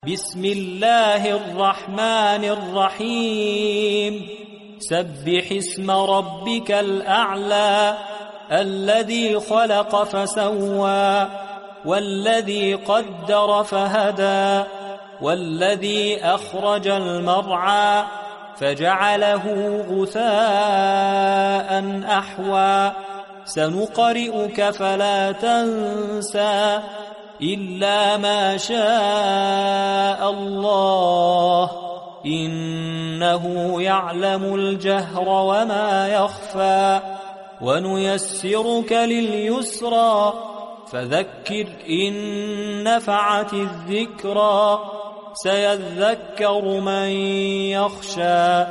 بسم الله الرحمن الرحيم سبح اسم ربك الأعلى الذي خلق فسوى والذي قدر فهدى والذي أخرج المرعى فجعله غثاء أحوى سنقرئك فلا تنسى إلا ما شاء الله إنه يعلم الجهر وما يخفى ونيسرك لليسرى فذكر إن نفعت الذكرى سيذكر من يخشى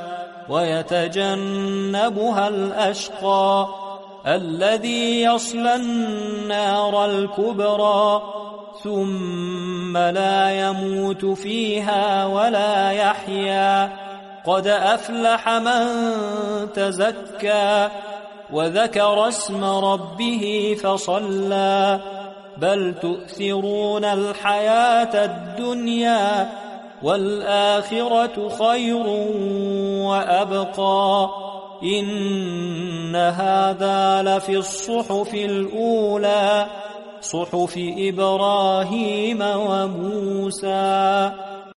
ويتجنبها الأشقى الذي يصلى النار الكبرى ثم لا يموت فيها ولا يحيا قد أفلح من تزكى وذكر اسم ربه فصلى بل تؤثرون الحياة الدنيا والآخرة خير وأبقى إن هذا لفي الصحف الأولى صحف إبراهيم وموسى.